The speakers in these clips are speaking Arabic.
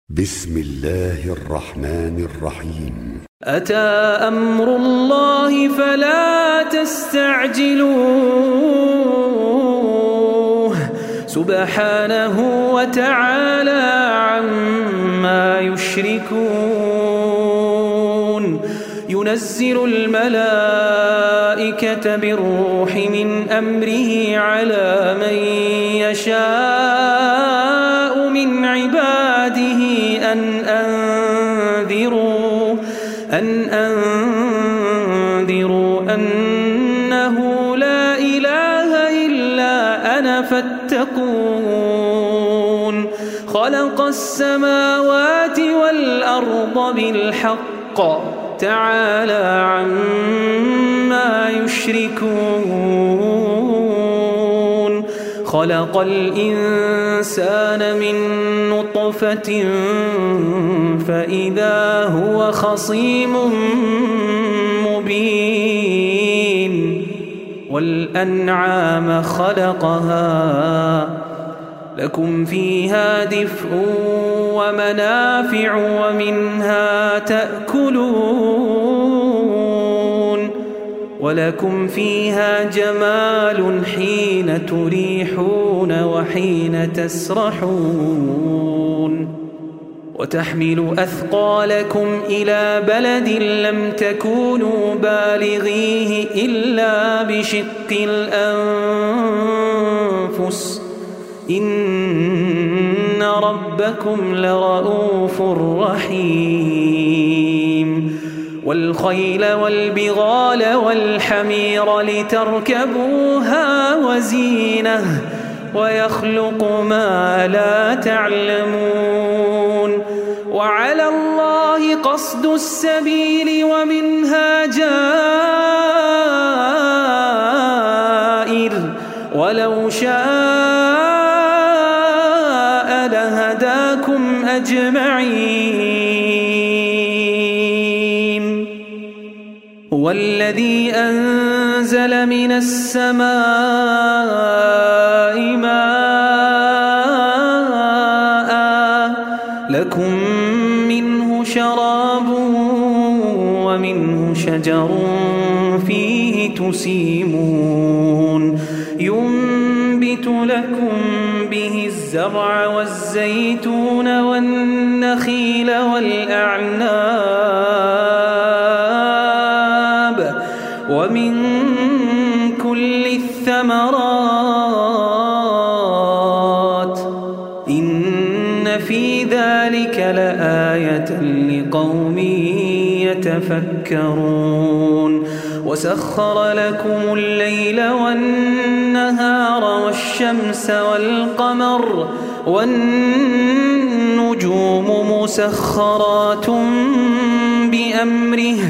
بسم الله الرحمن الرحيم. أتى أمر الله فلا تستعجلوه سبحانه وتعالى عما يشركون. ينزل الملائكة بالروح من أمره على من يشاء من عباده أن أنذروا أنه لا إله إلا أنا فاتقون. خلق السماوات والأرض بالحق تعالى عما يشركون. خلق الإنسان من نطفة فإذا هو خصيم مبين. والأنعام خلقها لكم فيها دفء ومنافع ومنها تأكلون ولكم فيها جمال حين تريحون وحين تسرحون. وتحمل أثقالكم إلى بلد لم تكونوا بالغيه إلا بشق الأنفس إن ربكم لرؤوف رحيم. والخيل والبغال والحمير لتركبوها وزينة ويخلق ما لا تعلمون. وعلى الله قصد السبيل ومنها جائر ولو شاء لهداكم أجمعين. هو الذي أنزل من السماء ماء لكم منه شراب ومنه شجر فيه تسيمون. ينبت لكم به الزرع والزيتون والنخيل والأعناب ومن كل الثمرات إن في ذلك لآية لقوم يتفكرون. وسخر لكم الليل والنهار والشمس والقمر والنجوم مسخرات بأمره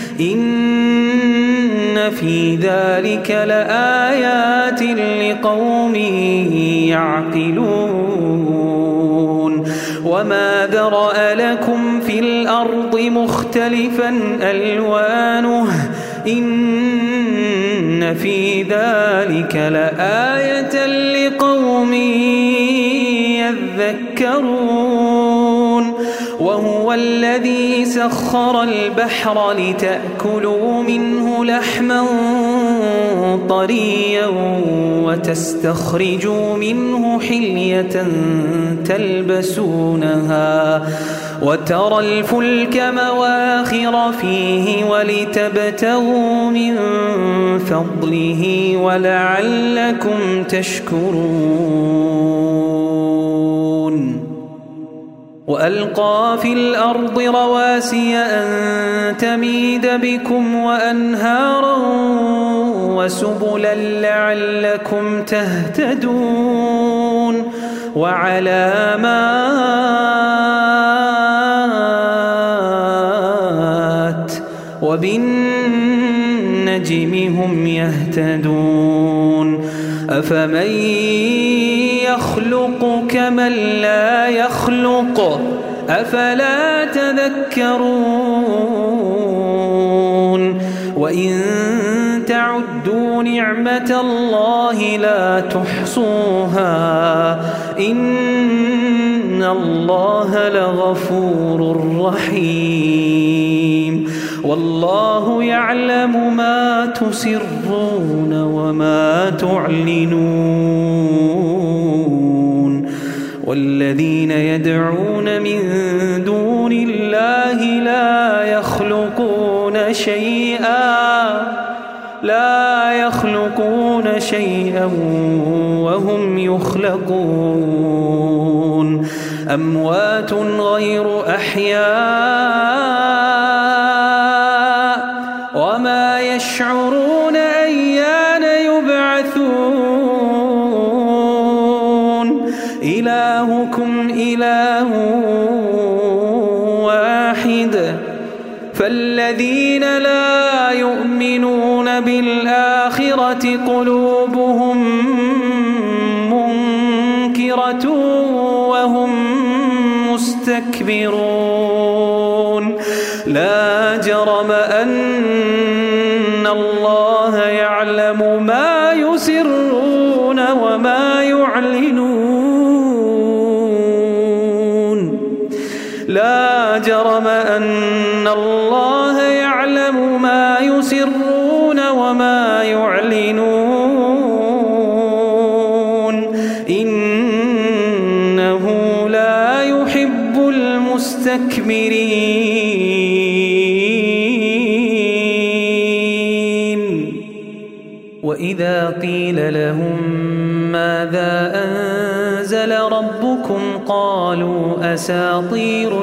إن في ذلك لآيات لقوم يعقلون. وما ذرأ لكم في الأرض مختلفا ألوانه إن في ذلك لآية لقوم يذكرون. وهو الذي سخر البحر لتأكلوا منه لحما طريا وتستخرجوا منه حلية تلبسونها وترى الفلك مواخر فيه ولتبتغوا من فضله ولعلكم تشكرون. وألقى في الأرض رواسي أن تميد بكم وأنهارا وسبلا لعلكم تهتدون. وعلامات وبالنجم هم يهتدون. أفمن يخلق كمن لا يخلق أفلا تذكرون. وإن تعدوا نعمة الله لا تحصوها إن الله لغفور رحيم والله يعلم ما تسرون وما تعلنون والذين يدعون من دون الله لا يخلقون شيئا وهم يخلقون أموات غير أحياء وما يشعرون أيان يبعثون إلهكم إله واحد فالذين لا يؤمنون بالآخرة قلوبهم منكرة وهم مستكبرون لا جرم أن الله يعلم ما يسرون وما يعلنون لا جرم أن الله يعلم ما يسرون وما يعلنون إنه لا يحب المستكبرين وإذا قيل لهم ماذا أنزل ربكم قالوا أساطير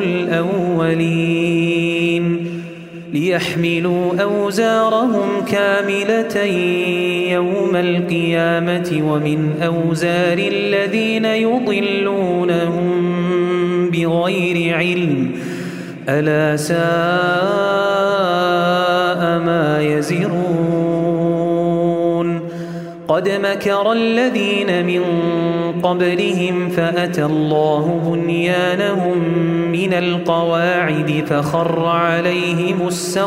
الأولين ليحملوا أوزارهم كاملة يوم القيامة ومن أوزار الذين يضلونهم بغير علم ألا ساء ما يزرون قد مكر الذين من قبلهم فأتى الله بنيانهم من القواعد فخر عليهم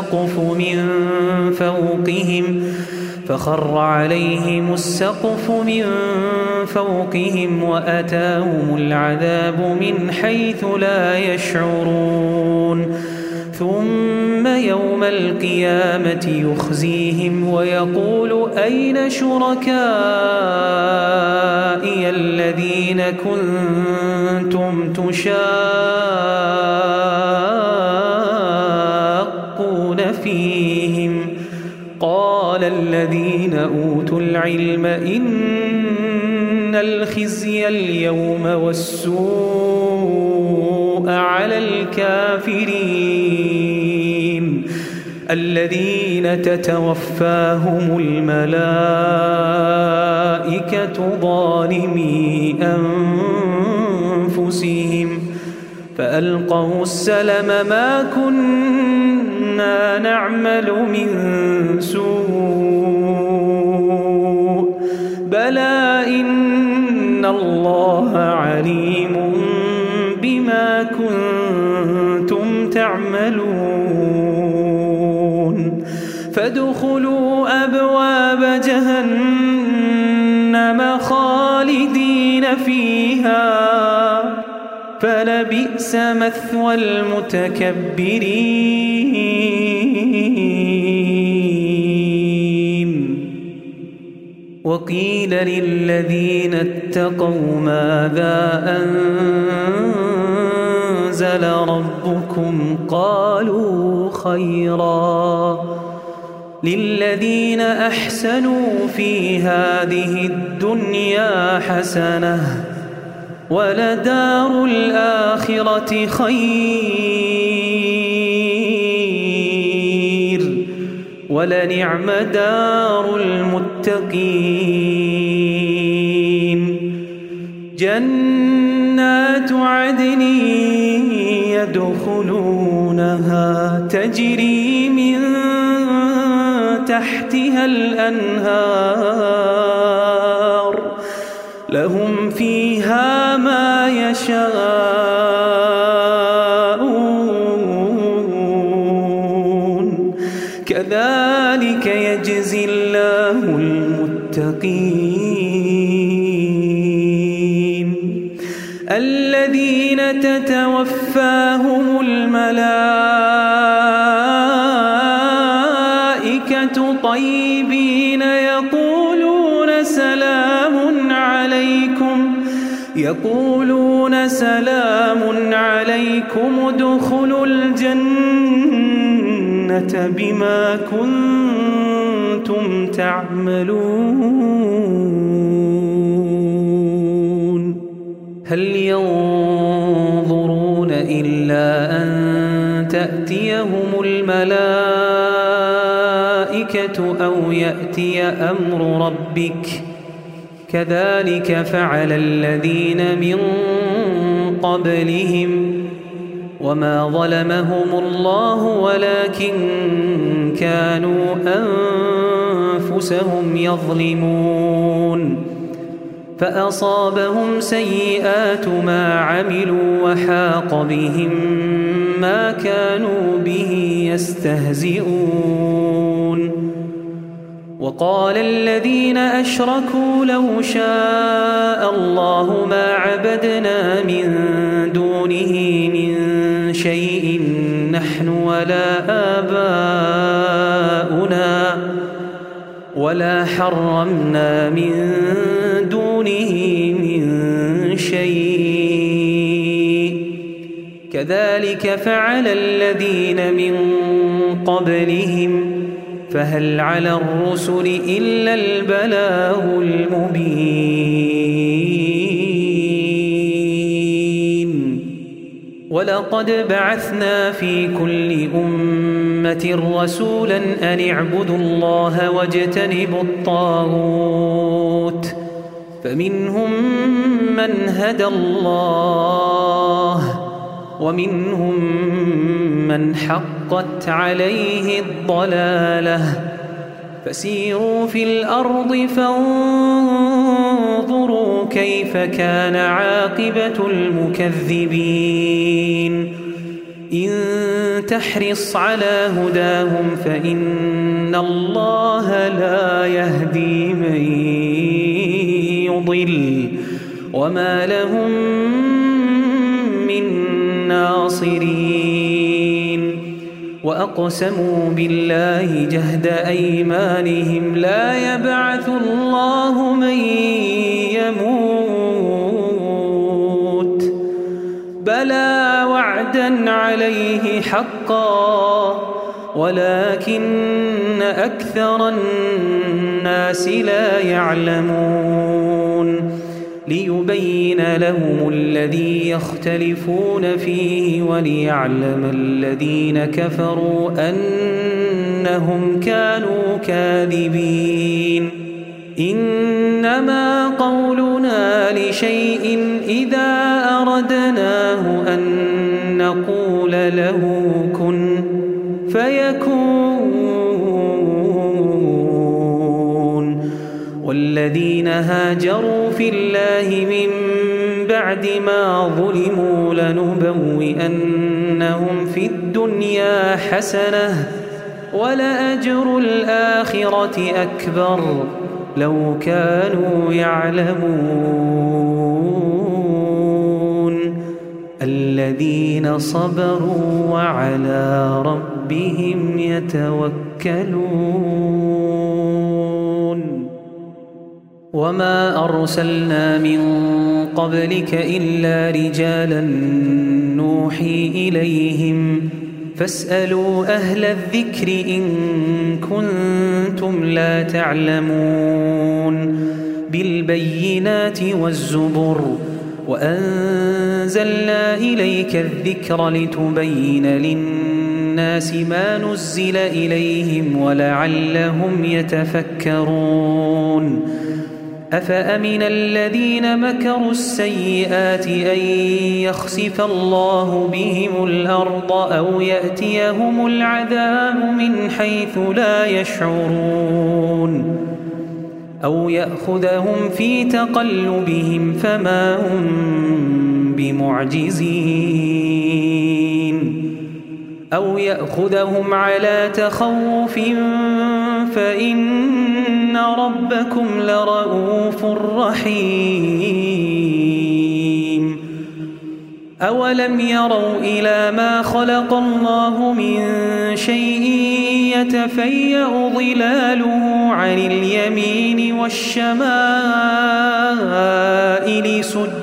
السقف من فوقهم وأتاهم العذاب من حيث لا يشعرون ثم يوم القيامة يخزيهم ويقول أين شركائي الذين كنتم تشاقون فيهم قال الذين أوتوا العلم إن الخزي اليوم والسوء على الكافرين الذين تتوفاهم الملائكة ظالمي أنفسهم فألقوا السلم ما كنا نعمل من سوء بلى إن الله عليم بما كنتم تعملون فادخلوا أبواب جهنم خالدين فيها فلبئس مثوى المتكبرين وقيل للذين اتقوا ماذا أنزل ربكم قالوا خيرا للذين أحسنوا في هذه الدنيا حسنة ولدار الآخرة خير ولنعم دار المتقين جنات عدن يدخلونها تجري من تحتها الأنهار لهم فيها ما يشاءون كذلك يجزي الله المتقين الذين تتوفاهم الملائكة طيبين يقولون سلام عليكم ادخلوا الجنة بما كنتم تعملون هل ينظرون إلا أن تأتيهم الملائكة أو يأتي أمر ربك كذلك فعل الذين من قبلهم وما ظلمهم الله ولكن كانوا أنفسهم يظلمون فأصابهم سيئات ما عملوا وحاق بهم ما كانوا به يستهزئون وقال الذين أشركوا لو شاء الله ما عبدنا من دونه من شيء نحن ولا حرمنا من دونه من شيء كذلك فعل الذين من قبلهم فهل على الرسل إلا البلاغ المبين ولقد بعثنا في كل أمة رسولا أن اعبدوا الله واجتنبوا الطاغوت فمنهم من هدى الله ومنهم من حقت عليه الضلالة فسيروا في الأرض فانظروا كيف كان عاقبة المكذبين إن تحرص على هداهم فإن الله لا يهدي من يضل وما لهم من ناصرين وأقسموا بالله جهد أيمانهم لا يبعث الله من يموت بلى وعدا عليه حقا ولكن أكثر الناس لا يعلمون ليبين لهم الذي يختلفون فيه وليعلم الذين كفروا أنهم كانوا كاذبين إنما قولنا لشيء إذا أردناه أن نقول له كن فيكون والذين هاجروا في الله من بعد ما ظلموا لنبوئنهم في الدنيا حسنة ولأجر الآخرة أكبر لو كانوا يعلمون الذين صبروا وعلى ربهم يتوكلون وما أرسلنا من قبلك إلا رجالا نوحي إليهم فاسألوا أهل الذكر إن كنتم لا تعلمون بالبينات والزبر وأنزلنا إليك الذكر لتبين للناس ما نزل إليهم ولعلهم يتفكرون أفأمن الذين مكروا السيئات أن يخسف الله بهم الأرض أو يأتيهم العذاب من حيث لا يشعرون أو يأخذهم في تقلبهم فما هم بمعجزين أو يأخذهم على تخوف فإن ربكم لرؤوف رحيم أولم يروا إلى ما خلق الله من شيء يتفيأ ظلاله عن اليمين والشمائل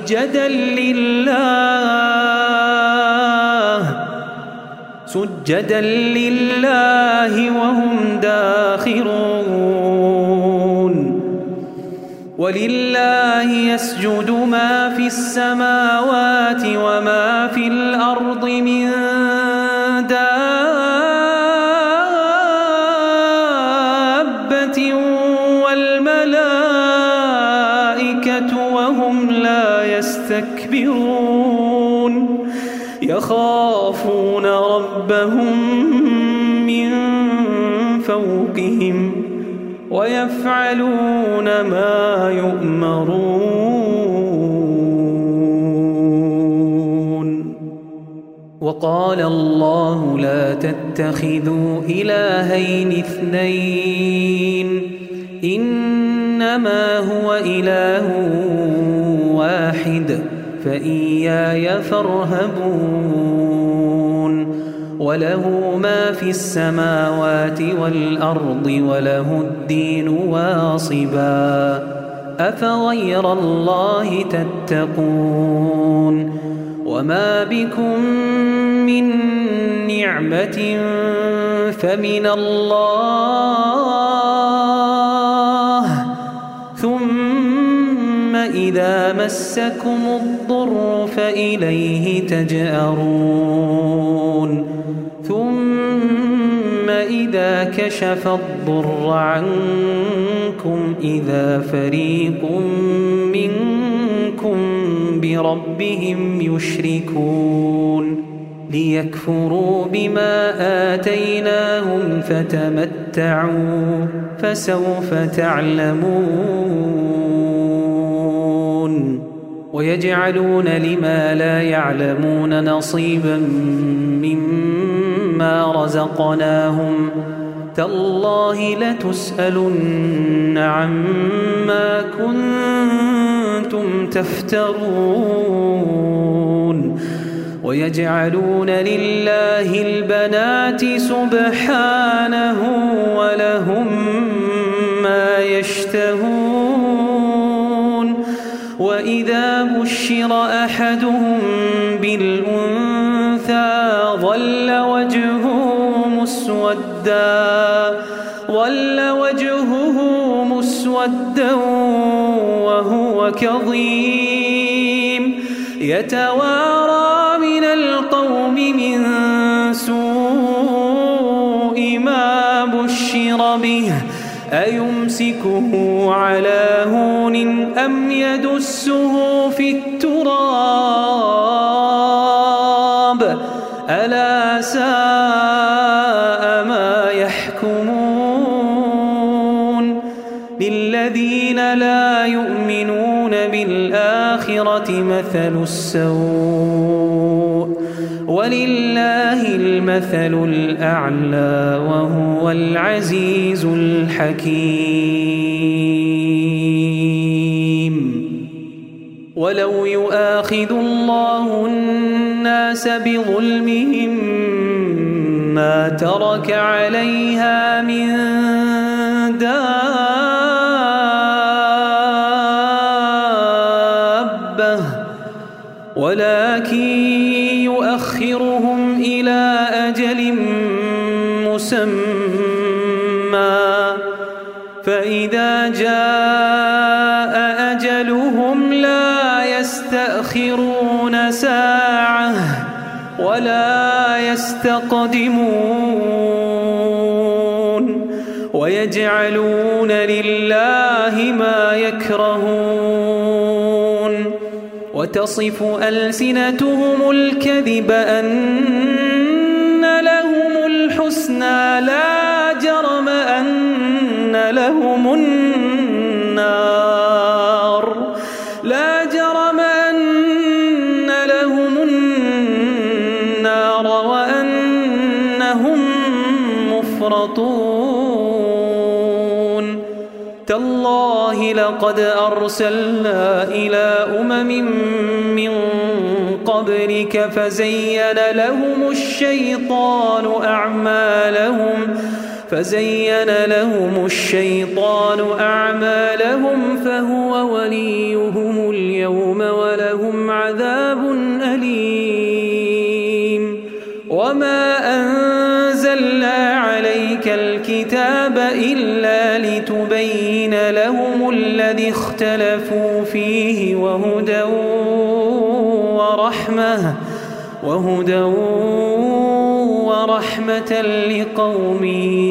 سجدا لله وهم داخرون ولله يسجد ما في السماوات وما في الأرض من دابة والملائكة وهم لا يستكبرون يخافون ربهم من فوقهم ويفعلون ما يؤمرون وقال الله لا تتخذوا إلهين اثنين إنما هو إله واحد فإياي فارهبون وله ما في السماوات والأرض وله الدين واصبا أفغير الله تتقون وما بكم من نعمة فمن الله ثم إذا مسكم الضر فإليه تجأرون ثم إذا كشف الضر عنكم إذا فريق منكم بربهم يشركون ليكفروا بما آتيناهم فتمتعوا فسوف تعلمون ويجعلون لما لا يعلمون نصيبا مما رزقناهم تالله لتسألن عما كنتم تفترون ويجعلون لله البنات سبحانه ولهم ما يشتهون وإذا بشر أحدهم بالأنثى ظل وجهه مسودا وهو كظيم يتوارى من القوم من سوء ما بشر به أيمسكه على هون أم يدسه في التراب ألا ساء ما يحكمون للذين لا يؤمنون بالآخرة مثل السوء ولله المثل الأعلى وهو العزيز الحكيم ولو يؤاخذ الله الناس بظلمهم ما ترك عليها من دابة ولكن يؤخرهم إلى أجل مسمى فإذا جاء أجلهم لا يستأخرون ساعة ولا يستقدمون ويجعلون لله ما يكرهون وتصف ألسنتهم الكذب أن لهم الحسنى لا جرم أن لهم النار وأنهم مفرطون تالله لقد أرسلنا إلى أمم من قبلك فزين لهم الشيطان أعمالهم فهو وليهم اليوم ولهم عذاب أليم. وما أنزلنا عليك الكتاب إلا لتبين لهم الذي اختلفوا فيه وهدى ورحمة لقوم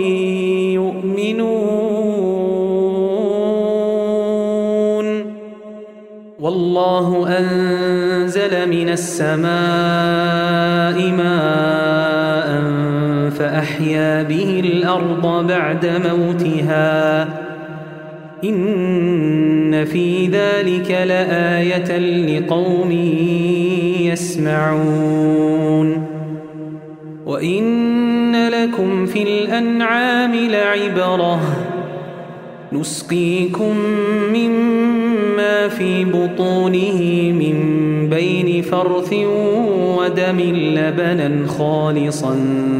يؤمنون. والله أنزل من السماء ماء فأحيا به الأرض بعد موتها إن في ذلك لآية لقوم يسمعون. وإن لكم في الأنعام لعبرة نسقيكم مما في بطونه من بين فرث ودم لبنا خالصا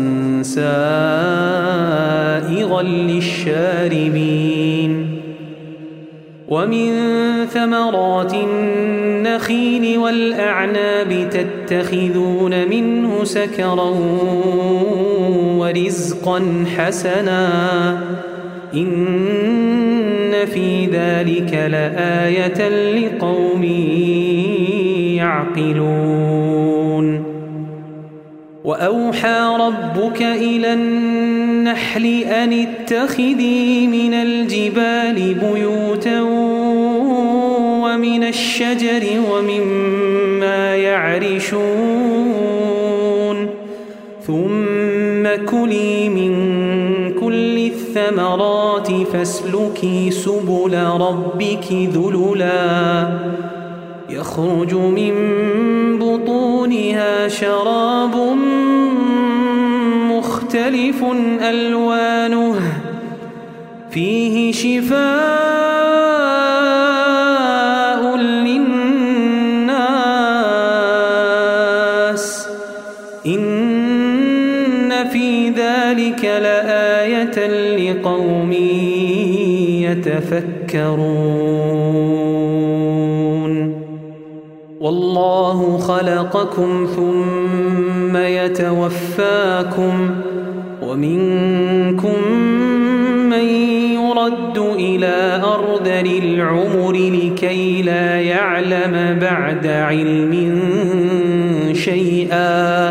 سائغا للشاربين. ومن ثمرات النخيل والأعناب تتخذون منه سكرا ورزقا حسنا إن في ذلك لآية لقوم يعقلون. وأوحى ربك إلى النحل أن اتخذي من الجبال بيوتا ومن الشجر ومما يعرشون ثم كلي من كل الثمرات فاسلكي سبل ربك ذللا يخرج من بطونها شراب مختلف ألوانه فيه شفاء للناس إن في ذلك لآية لقوم يتفكرون. والله خلقكم ثم يتوفاكم ومنكم من يرد إلى أرذل العمر لكي لا يعلم بعد علم شيئا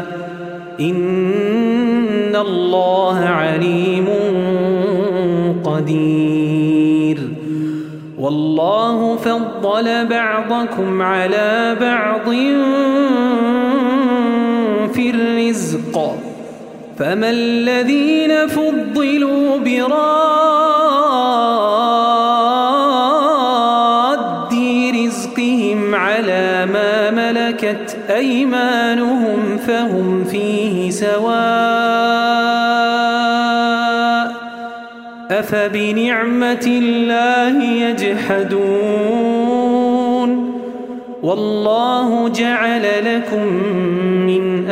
إن الله عليم قدير. والله فضل بعضكم على بعض في الرزق فما الذين فضلوا براد رزقهم على ما ملكت أيمانهم فهم فيه سواء أفبنعمة الله يجحدون. والله جعل لكم من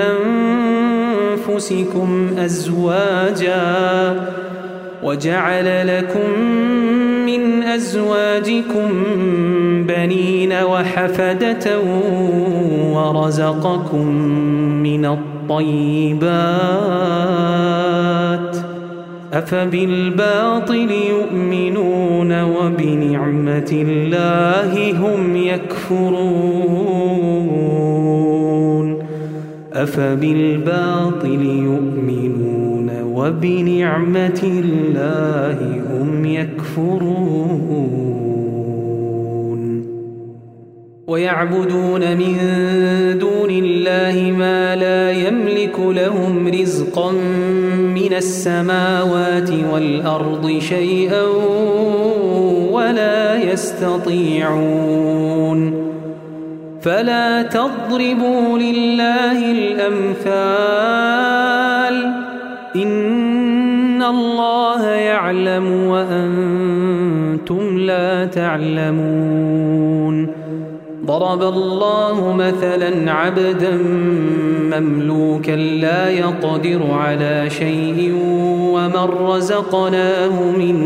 أنفسكم أزواجا وجعل لكم من أزواجكم بنين وحفدة ورزقكم من الطيبات أفبالباطل يؤمنون وبنعمة الله هم يكفرون. أفبالباطل يؤمنون وبنعمة الله هم يكفرون. ويعبدون من دون الله ما لا يملك لهم رزقا من السماوات والأرض شيئا ولا يستطيعون. فلا تضربوا لله الأمثال إن الله يعلم وأنتم لا تعلمون. ضرب الله مثلا عبدا مملوكا لا يقدر على شيء ومن رزقناه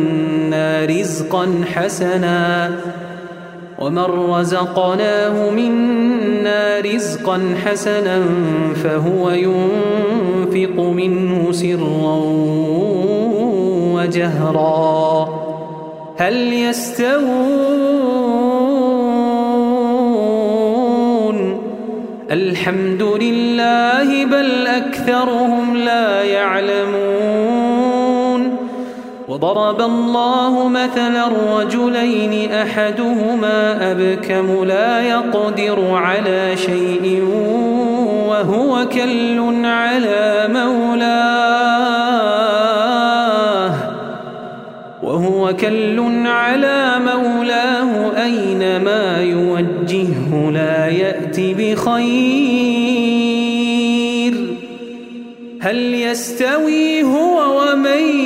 منا رزقا حسنا فهو ينفق منه سرا وجهرا هل يستوون الحمد لله بل أكثرهم لا يعلمون وضرب الله مثلا رجلين أحدهما أبكم لا يقدر على شيء وهو كل على مولاه أينما يوجهه لا يأتي بخير هل يستوي هو ومن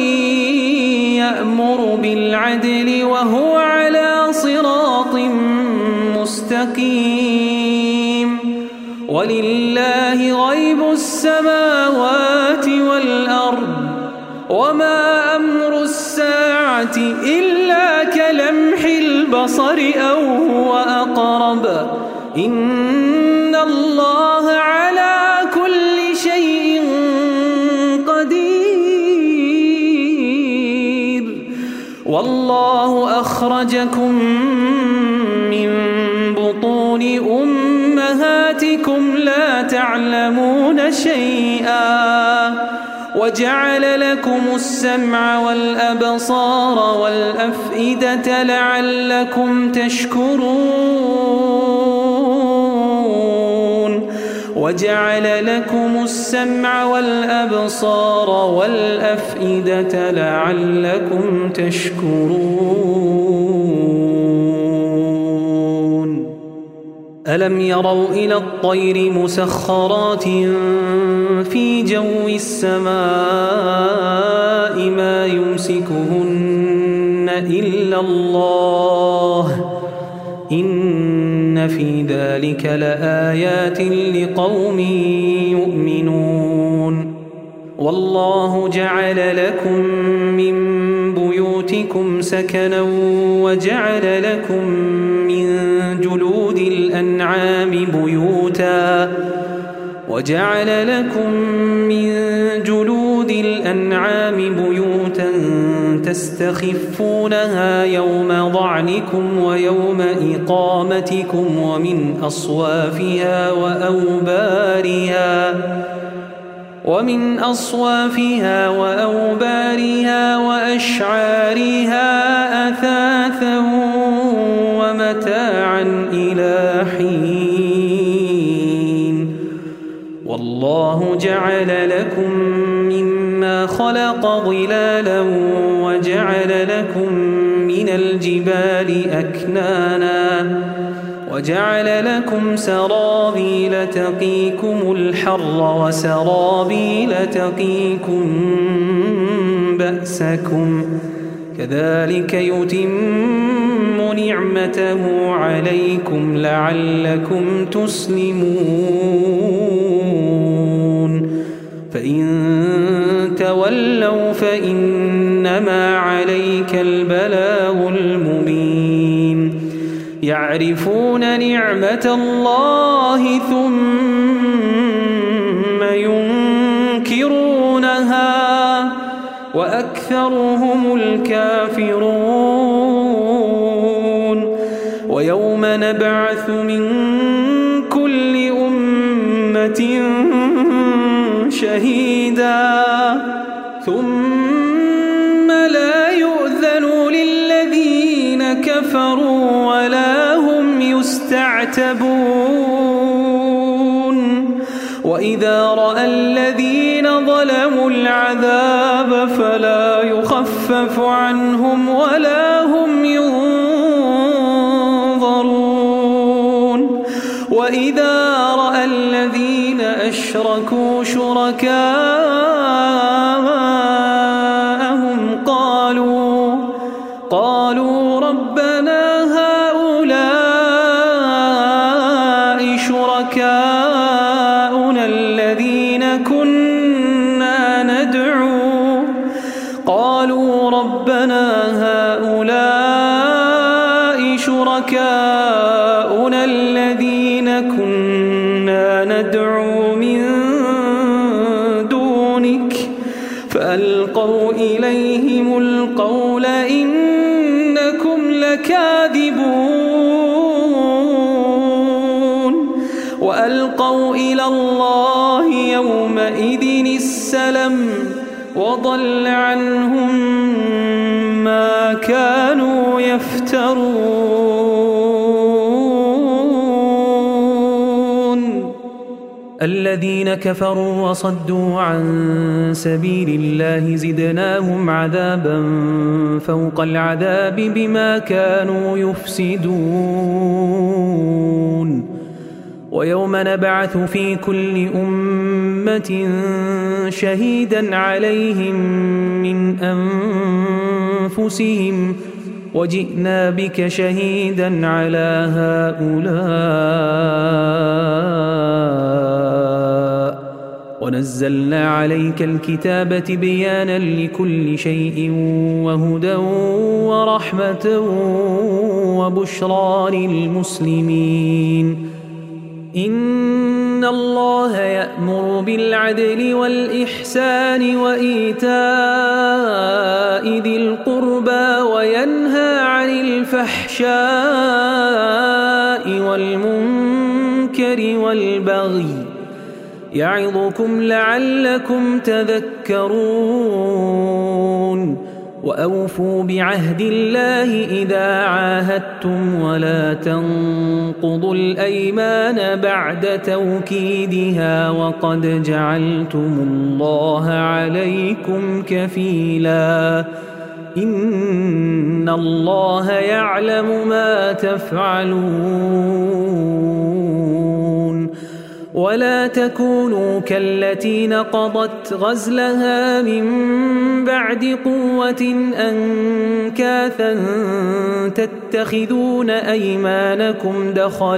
يأمر بالعدل وهو على صراط مستقيم ولله غيب السماوات والأرض وما أمر الساعة إلا كلمح البصر أو هو أقرب إن الله على كل شيء قدير والله أخرجكم من بطون أمهاتكم لا تعلمون شيئا وجعل لكم السمع والأبصار والأفئدة لعلكم تشكرون وجعل لكم السمع والأبصار والأفئدة لعلكم تشكرون ألم يروا إلى الطير مسخرات في جو السماء ما يمسكهن إلا الله إن في ذلك لآيات لقوم يؤمنون والله جعل لكم من بيوتكم سكنا وجعل لكم من جلود الأنعام بيوتا تستخفونها يوم ظعنكم ويوم إقامتكم ومن أصوافها وأوبارها وأشعارها أثاثا ومتاعا إلى حين والله جعل لكم مما خلق ظلالا وجعل لكم من الجبال أكنانا وجعل لكم سرابيل تقيكم الحر وسرابيل تقيكم بأسكم كذلك يتم نعمته عليكم لعلكم تسلمون فإن تولوا فإنما عليك البلاغ المبين يعرفون نعمة الله ثم ينكرونها وأكثرهم الكافرون ويوم نبعث من كل أمة شهيدا ثم لا يؤذن للذين كفروا ولا هم يستعتبون وإذا رأى الذين ظلموا العذاب فلا يخفف عنهم ولا هم ينظرون وإذا رأى الذين أشركوا شركاءهم قالوا ربنا هؤلاء ربنا هؤلاء شركاؤنا الذين كنا ندعو من دونك فألقوا إليهم القول إنكم لكاذبون وألقوا إلى الله يومئذ السلم وضل عنهم ما كانوا يفترون الذين كفروا وصدوا عن سبيل الله زدناهم عذابا فوق العذاب بما كانوا يفسدون ويوم نبعث في كل أمة شهيدا عليهم من أنفسهم وجئنا بك شهيدا على هؤلاء ونزلنا عليك الكتاب تبيانا لكل شيء وهدى ورحمة وبشرى للمسلمين إن الله يأمر بالعدل والإحسان وإيتاء ذي القربى وينهى عن الفحشاء والمنكر والبغي يعظكم لعلكم تذكرون وأوفوا بعهد الله إذا عاهدتم ولا تنقضوا الأيمان بعد توكيدها وقد جعلتم الله عليكم كفيلا إن الله يعلم ما تفعلون ولا تكونوا كالتي نقضت غزلها من بعد قوة أنكاثا تتخذون أيمانكم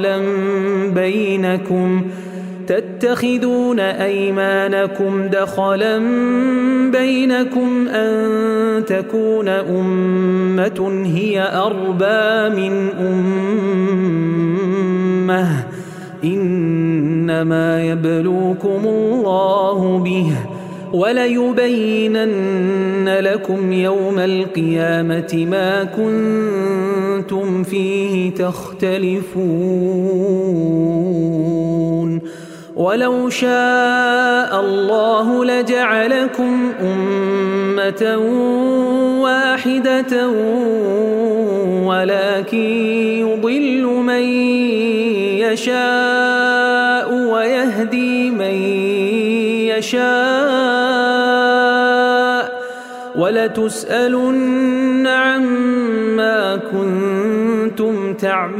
دخلا بينكم أن تكون أمة هي أربى من أمة إنما يبلوكم الله به وليبينن لكم يوم القيامة ما كنتم فيه تختلفون ولو شاء الله لجعلكم أمة واحدة ولكن يضل من يشاء ويهدي من يشاء ولتسألن عما كنتم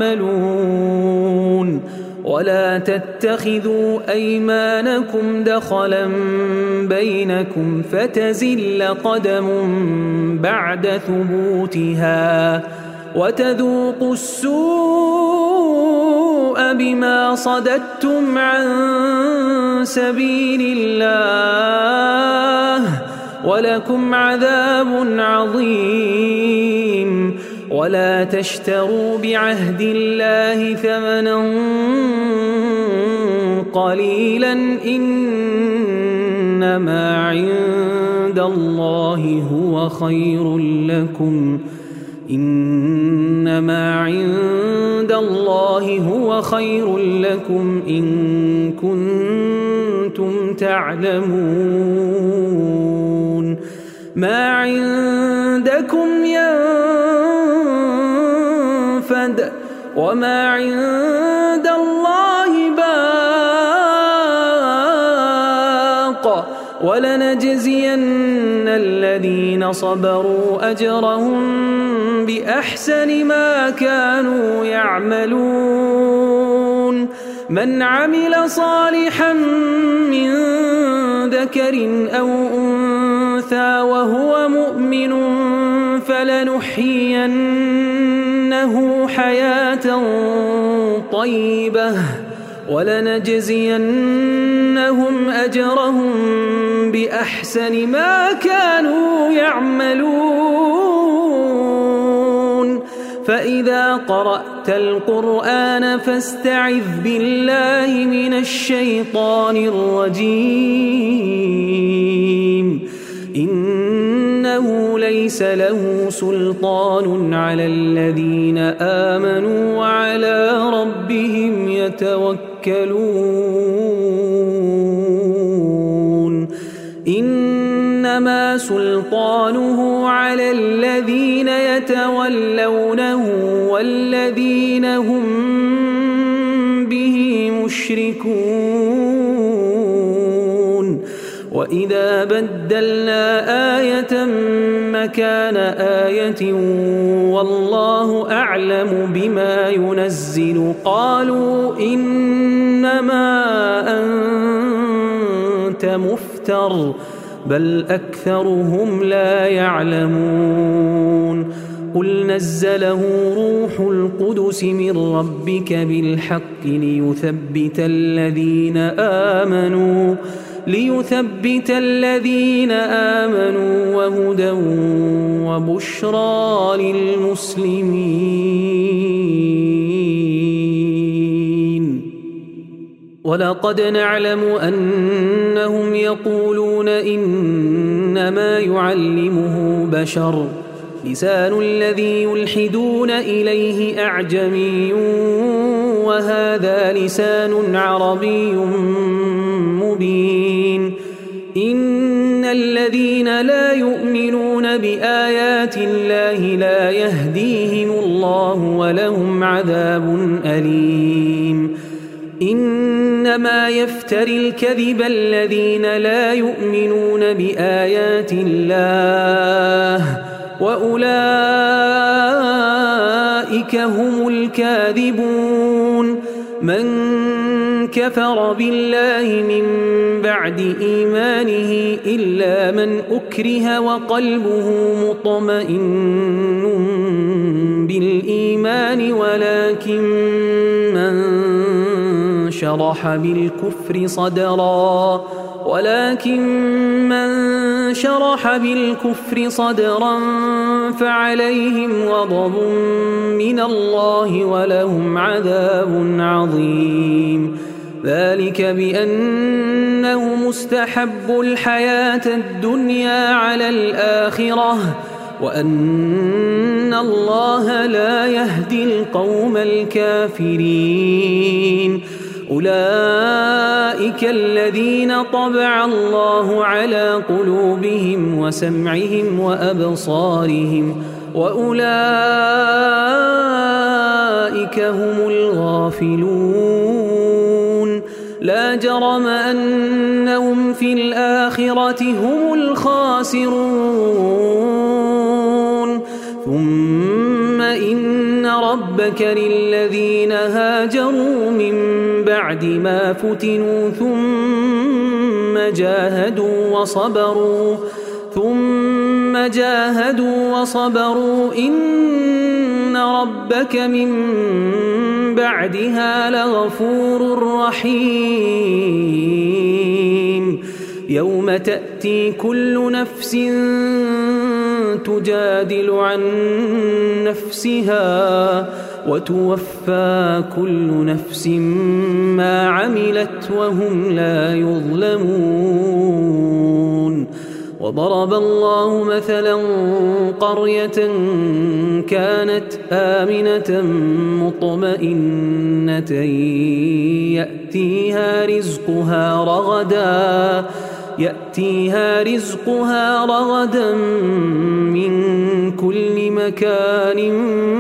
تعملون ولا تتخذوا أيمانكم دخلا بينكم فتزل قدم بعد ثبوتها وتذوقوا السوء بما صددتم عن سبيل الله ولكم عذاب عظيم ولا تشتروا بعهد الله ثمنا قليلا إنما عند الله هو خير لكم إن كنتم تعلمون ما عندكم ينفد وما عند الله باق ولنجزين الذين صبروا أجرهم بأحسن ما كانوا يعملون من عمل صالحا من ذكر أو أنثى وهو مؤمن فلنحيينه حياة طيبة ولنجزينهم أجرهم بأحسن ما كانوا يعملون فإذا قرأت القرآن فاستعذ بالله من الشيطان الرجيم إنه ليس له سلطان على الذين آمنوا وعلى ربهم يتوكلون إنما سلطانه على الذين يتولونه والذين هم به مشركون وإذا بدلنا آية مكان آية والله أعلم بما ينزل قالوا إنما أنت مفتر بل أكثرهم لا يعلمون قل نزله روح القدس من ربك بالحق ليثبت الذين آمنوا وهدى وبشرى للمسلمين ولقد نعلم أنهم يقولون إنما يعلمه بشر لسان الذي يلحدون إليه أعجمي وهذا لسان عربي مبين إن الذين لا يؤمنون بآيات الله لا يهديهم الله ولهم عذاب أليم إنما يفتري الكذب الذين لا يؤمنون بآيات الله وأولئك هم الكاذبون من كفر بالله من بعد إيمانه إلا من أكره وقلبه مطمئن بالإيمان ولكن من شرح بالكفر صدرا فعليهم غضب من الله ولهم عذاب عظيم ذلك بأنه مستحب الحياة الدنيا على الآخرة وأن الله لا يهدي القوم الكافرين أولئك الذين طبع الله على قلوبهم وسمعهم وأبصارهم وأولئك هم الغافلون لا جرم أنهم في الآخرة هم الخاسرون ثم إن ربك للذين هاجروا من بعد ما فتنوا ثم جاهدوا وصبروا إن ربك من بعدها لغفور رحيم يوم تأتي كل نفس تجادل عن نفسها وتوفى كل نفس ما عملت وهم لا يظلمون وضرب الله مثلا قرية كانت آمنة مطمئنة يأتيها رزقها رغدا من كل مكان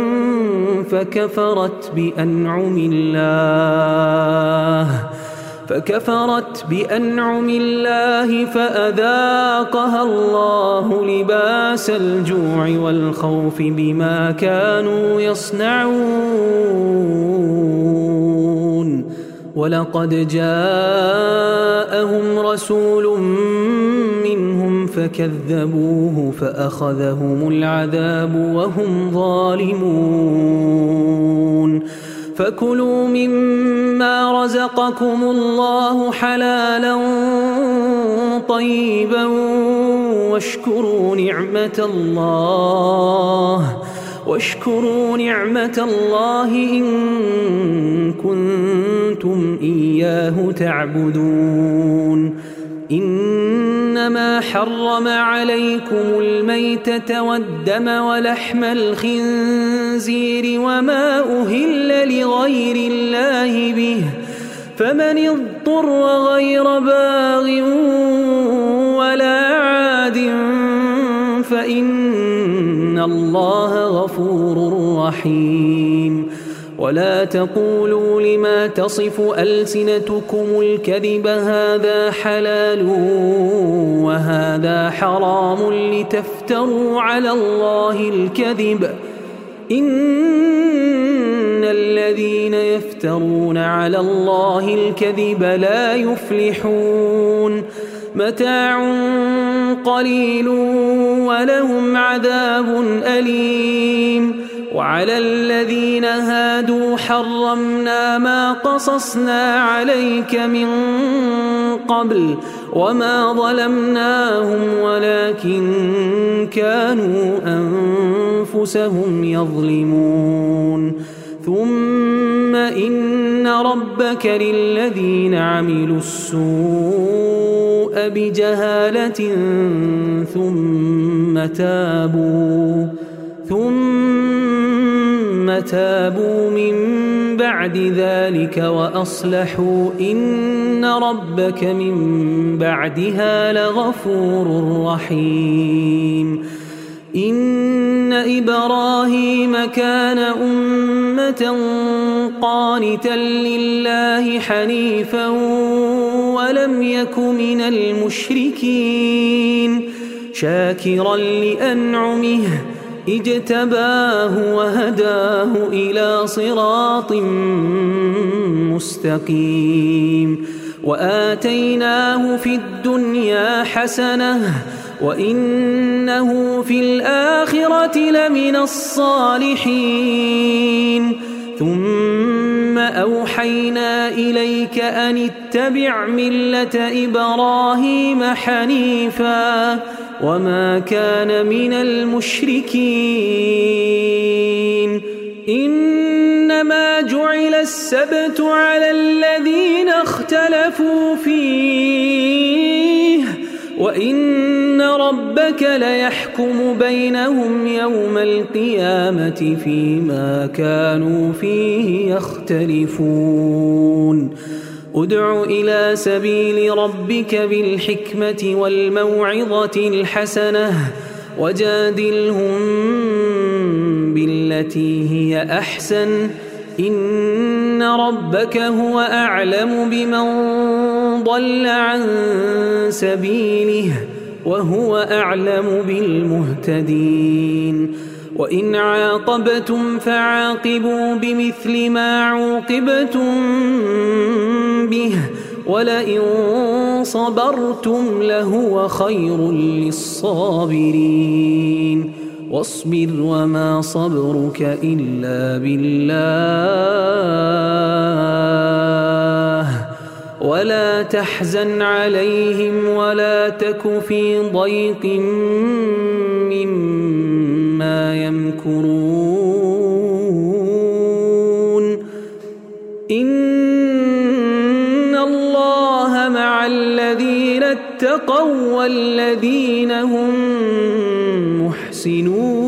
فكفرت بأنعم الله فأذاقها الله لباس الجوع والخوف بما كانوا يصنعون ولقد جاءهم رسول منهم فكذبوه فأخذهم العذاب وهم ظالمون فكلوا مما رزقكم الله حلالا طيبا واشكروا واشكروا نعمة الله إن كنتم إياه تعبدون إنما حرم عليكم الميتة والدم ولحم الخنزير وما أهل لغير الله به فمن اضطر غير باغ ولا عاد فإن الله غفور رحيم ولا تقولوا لما تصف ألسنتكم الكذب هذا حلال وهذا حرام لتفتروا على الله الكذب إن الذين يفترون على الله الكذب لا يفلحون متاع قليل ولهم عذاب أليم وعلى الذين هادوا حرمنا ما قصصنا عليك من قبل وما ظلمناهم ولكن كانوا أنفسهم يظلمون ثم إن ربك للذين عملوا السوء بجهالة ثم تابوا من بعد ذلك وأصلحوا إن ربك من بعدها لغفور رحيم إن إبراهيم كان أمة قانتا لله حنيفا ولم يك من المشركين شاكرا لأنعمه اجتباه وهداه إلى صراط مستقيم وآتيناه في الدنيا حسنة وإنه في الآخرة لمن الصالحين ثم أوحينا إليك أن اتبع ملة إبراهيم حنيفا وما كان من المشركين إنما جعل السبت على الذين اختلفوا فيه وإن ربك ليحكم بينهم يوم القيامة فيما كانوا فيه يختلفون ادع إلى سبيل ربك بالحكمة والموعظة الحسنة وجادلهم بالتي هي أحسن إن ربك هو أعلم بمن ضل عن سبيله وهو أعلم بالمهتدين وإن عاقبتم فعاقبوا بمثل ما عوقبتم به ولئن صبرتم لهو خير للصابرين واصبر وما صبرك إلا بالله ولا تحزن عليهم ولا تك في ضيق مما يمكرون إن الله مع الذين اتقوا والذين هم محسنون